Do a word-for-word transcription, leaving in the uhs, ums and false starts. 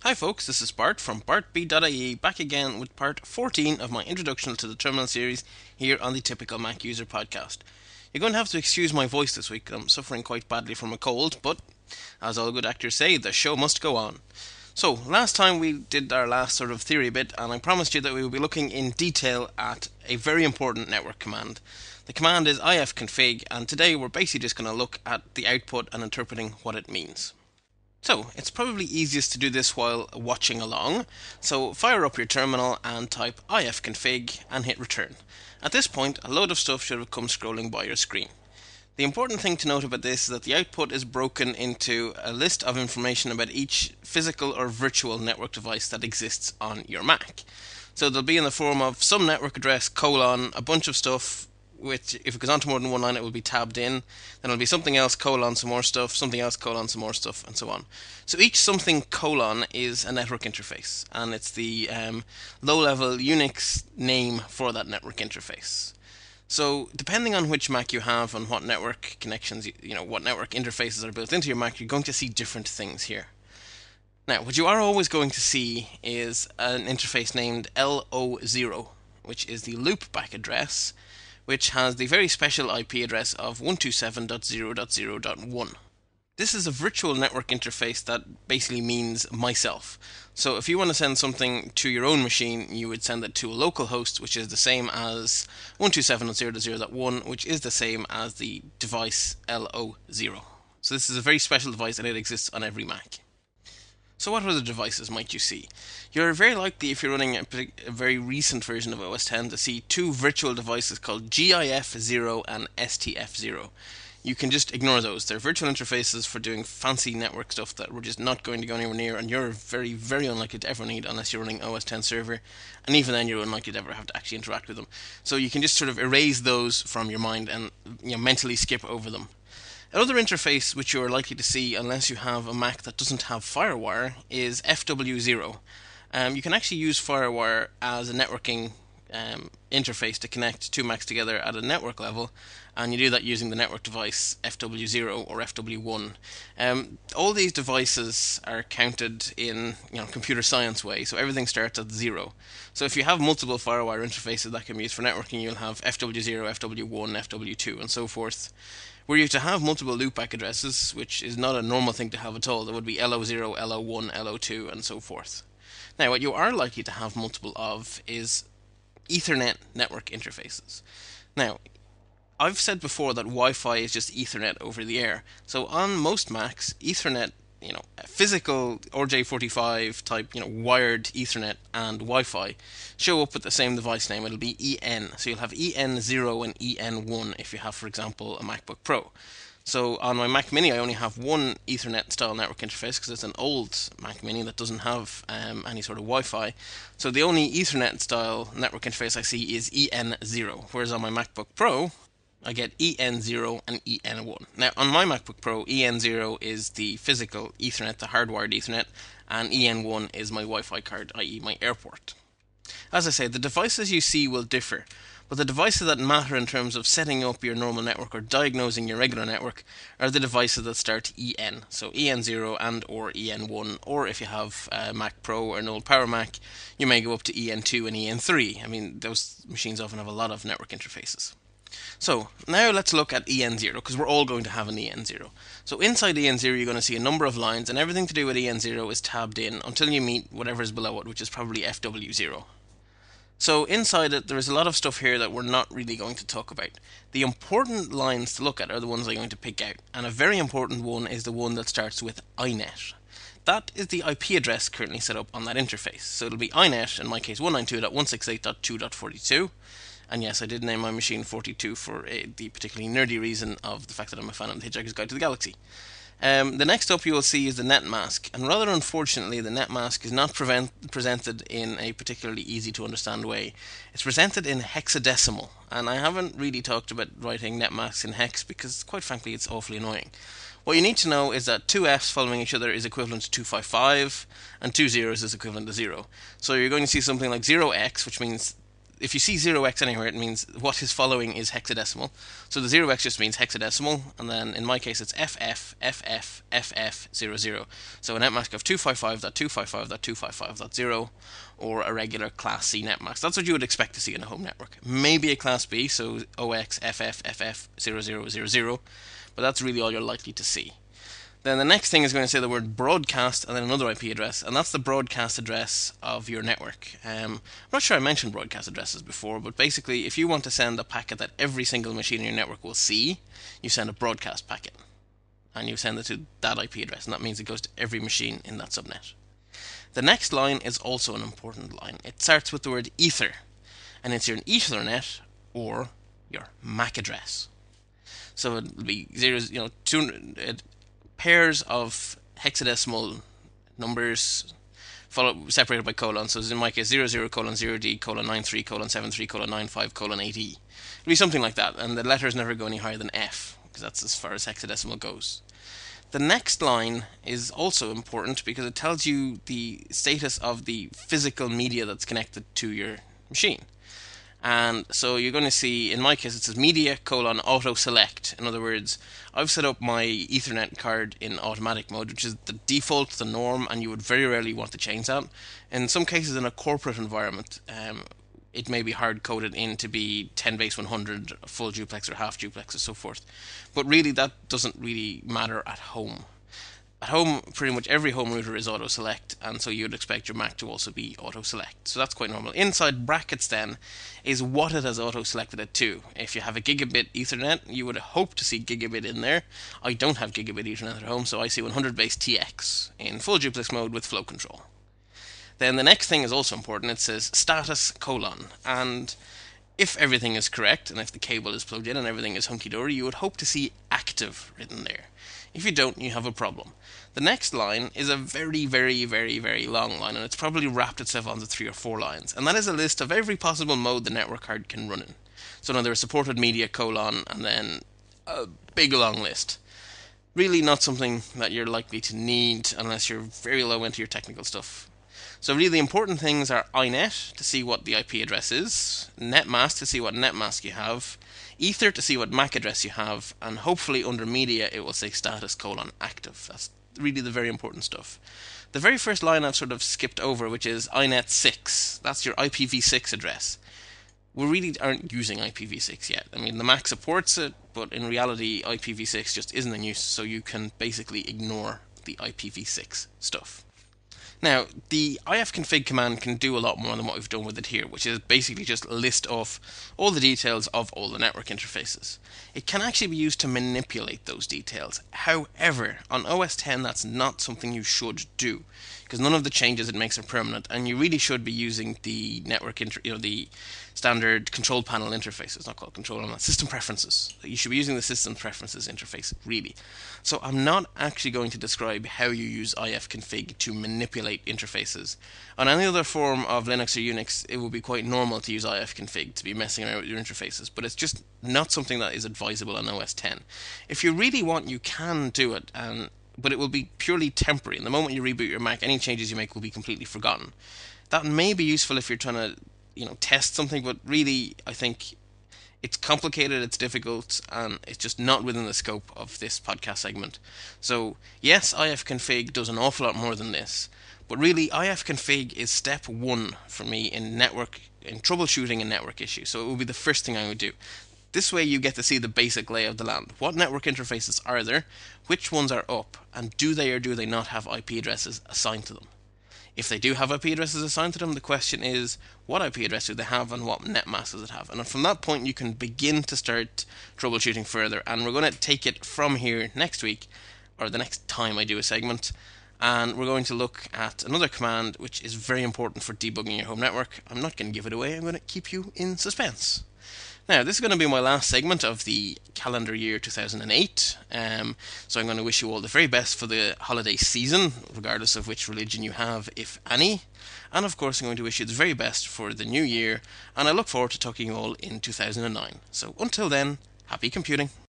Hi folks, this is Bart from bart b dot i e, back again with part fourteen of my introduction to the terminal series here on the Typical Mac User podcast. You're going to have to excuse my voice this week. I'm suffering quite badly from a cold, but as all good actors say, the show must go on. So, last time we did our last sort of theory bit, and I promised you that we would be looking in detail at a very important network command. The command is ifconfig, and today we're basically just going to look at the output and interpreting what it means. So, it's probably easiest to do this while watching along, so fire up your terminal and type ifconfig and hit return. At this point, a load of stuff should have come scrolling by your screen. The important thing to note about this is that the output is broken into a list of information about each physical or virtual network device that exists on your Mac. So they'll be in the form of some network address, colon, a bunch of stuff, which if it goes on to more than one line it will be tabbed in, then it'll be something else, colon, some more stuff, something else, colon, some more stuff, and so on. So each something, colon, is a network interface, and it's the um, low-level Unix name for that network interface. So, depending on which Mac you have and what network connections, you, you know, what network interfaces are built into your Mac, you're going to see different things here. Now, what you are always going to see is an interface named L O zero, which is the loopback address, which has the very special I P address of one twenty-seven dot zero dot zero dot one. This is a virtual network interface that basically means myself. So if you want to send something to your own machine, you would send it to a local host, which is the same as one twenty-seven dot zero dot zero dot one, which is the same as the device L O zero. So this is a very special device and it exists on every Mac. So what other devices might you see? You're very likely, if you're running a, a very recent version of O S ten, to see two virtual devices called G I F zero and S T F zero. You can just ignore those. They're virtual interfaces for doing fancy network stuff that we're just not going to go anywhere near, and you're very, very unlikely to ever need unless you're running O S ten server, and even then you're unlikely to ever have to actually interact with them. So you can just sort of erase those from your mind and you know, mentally skip over them. Another interface which you are likely to see unless you have a Mac that doesn't have FireWire is F W zero. Um, you can actually use FireWire as a networking um, interface to connect two Macs together at a network level, and you do that using the network device F W zero or F W one. Um, all these devices are counted in you know computer science way, so everything starts at zero. So if you have multiple FireWire interfaces that can be used for networking, you'll have F W zero, F W one, F W two, and so forth. Were you to have multiple loopback addresses, which is not a normal thing to have at all, there would be L O zero, L O one, L O two, and so forth. Now, what you are likely to have multiple of is Ethernet network interfaces. Now, I've said before that Wi-Fi is just Ethernet over the air. So on most Macs, Ethernet, you know, physical R J forty-five type, you know, wired Ethernet and Wi-Fi show up with the same device name. It'll be E N. So you'll have E N zero and E N one if you have, for example, a MacBook Pro. So on my Mac Mini, I only have one Ethernet style network interface because it's an old Mac Mini that doesn't have um, any sort of Wi-Fi. So the only Ethernet style network interface I see is E N zero, whereas on my MacBook Pro, I get E N zero and E N one. Now, on my MacBook Pro, E N zero is the physical Ethernet, the hardwired Ethernet, and E N one is my Wi-Fi card, that is my airport. As I say, the devices you see will differ, but the devices that matter in terms of setting up your normal network or diagnosing your regular network are the devices that start E N. So E N zero and or E N one, or if you have a Mac Pro or an old Power Mac, you may go up to E N two and E N three. I mean, those machines often have a lot of network interfaces. So, now let's look at E N zero, because we're all going to have an E N zero. So inside E N zero you're going to see a number of lines, and everything to do with E N zero is tabbed in until you meet whatever is below it, which is probably F W zero. So inside it, there is a lot of stuff here that we're not really going to talk about. The important lines to look at are the ones I'm going to pick out, and a very important one is the one that starts with I net. That is the I P address currently set up on that interface. So it'll be I net, in my case one ninety-two dot one sixty-eight dot two dot forty-two. And yes, I did name my machine forty-two for a, the particularly nerdy reason of the fact that I'm a fan of the Hitchhiker's Guide to the Galaxy. Um, the next up you will see is the net mask, and rather unfortunately the net mask is not prevent, presented in a particularly easy to understand way. It's presented in hexadecimal, and I haven't really talked about writing net masks in hex because quite frankly it's awfully annoying. What you need to know is that two F's following each other is equivalent to two fifty-five, and two zeros is equivalent to zero. So you're going to see something like zero x, which means if you see zero x anywhere, it means what is following is hexadecimal. So the zero x just means hexadecimal, and then in my case it's F F F F F F zero zero. So a netmask of two fifty-five dot two fifty-five dot two fifty-five dot zero, or a regular Class C netmask. That's what you would expect to see in a home network. Maybe a Class B, so O X F F F F zero zero zero zero, but that's really all you're likely to see. Then the next thing is going to say the word broadcast and then another I P address, and that's the broadcast address of your network. Um, I'm not sure I mentioned broadcast addresses before, but basically if you want to send a packet that every single machine in your network will see, you send a broadcast packet. And you send it to that I P address, and that means it goes to every machine in that subnet. The next line is also an important line. It starts with the word ether, and it's your Ethernet or your M A C address. So it'll be zeros, you know, two... It, pairs of hexadecimal numbers followed, separated by colons. So in my case, zero zero colon zero D colon nine three colon seven three colon nine five colon eight E. It'll be something like that, and the letters never go any higher than F, because that's as far as hexadecimal goes. The next line is also important because it tells you the status of the physical media that's connected to your machine. And so you're going to see, in my case, it says media colon auto select. In other words, I've set up my Ethernet card in automatic mode, which is the default, the norm, and you would very rarely want to change that. In some cases, in a corporate environment, um, it may be hard coded in to be ten base one hundred, full duplex or half duplex, or so forth. But really, that doesn't really matter at home. At home, pretty much every home router is auto-select, and so you'd expect your Mac to also be auto-select. So that's quite normal. Inside brackets, then, is what it has auto-selected it to. If you have a gigabit Ethernet, you would hope to see gigabit in there. I don't have gigabit Ethernet at home, so I see one hundred base T X in full duplex mode with flow control. Then the next thing is also important. It says status colon, and if everything is correct, and if the cable is plugged in and everything is hunky-dory, you would hope to see active written there. If you don't, you have a problem. The next line is a very, very, very, very long line, and it's probably wrapped itself onto three or four lines. And that is a list of every possible mode the network card can run in. So now there's supported media colon, and then a big long list. Really not something that you're likely to need unless you're very low into your technical stuff. So really the important things are I net to see what the I P address is, netmask to see what netmask you have, ether to see what M A C address you have, and hopefully under media it will say status colon active. That's really the very important stuff. The very first line I've sort of skipped over, which is I net six. That's your I P v six address. We really aren't using I P v six yet. I mean, the Mac supports it, but in reality I P v six just isn't in use, so you can basically ignore the I P v six stuff. Now, the ifconfig command can do a lot more than what we've done with it here, which is basically just list off all the details of all the network interfaces. It can actually be used to manipulate those details. However, on O S ten that's not something you should do, because none of the changes it makes are permanent, and you really should be using the network, inter- you know, the standard control panel interface. It's not called control panel, system preferences. You should be using the system preferences interface, really. So I'm not actually going to describe how you use ifconfig to manipulate interfaces. On any other form of Linux or Unix, it would be quite normal to use ifconfig to be messing around with your interfaces, but it's just not something that is advisable on O S ten. If you really want, you can do it, and but it will be purely temporary. And the moment you reboot your Mac, any changes you make will be completely forgotten. That may be useful if you're trying to, you know, test something, but really, I think it's complicated, it's difficult, and it's just not within the scope of this podcast segment. So, yes, ifconfig does an awful lot more than this, but really, ifconfig is step one for me in network, in troubleshooting a network issue. So it will be the first thing I would do. This way you get to see the basic lay of the land. What network interfaces are there? Which ones are up? And do they or do they not have I P addresses assigned to them? If they do have I P addresses assigned to them, the question is, what I P address do they have and what netmask does it have? And from that point you can begin to start troubleshooting further. And we're going to take it from here next week, or the next time I do a segment. And we're going to look at another command which is very important for debugging your home network. I'm not going to give it away, I'm going to keep you in suspense. Now, this is going to be my last segment of the calendar year two thousand eight, um, so I'm going to wish you all the very best for the holiday season, regardless of which religion you have, if any. And of course, I'm going to wish you the very best for the new year, and I look forward to talking to you all in two thousand nine. So until then, happy computing.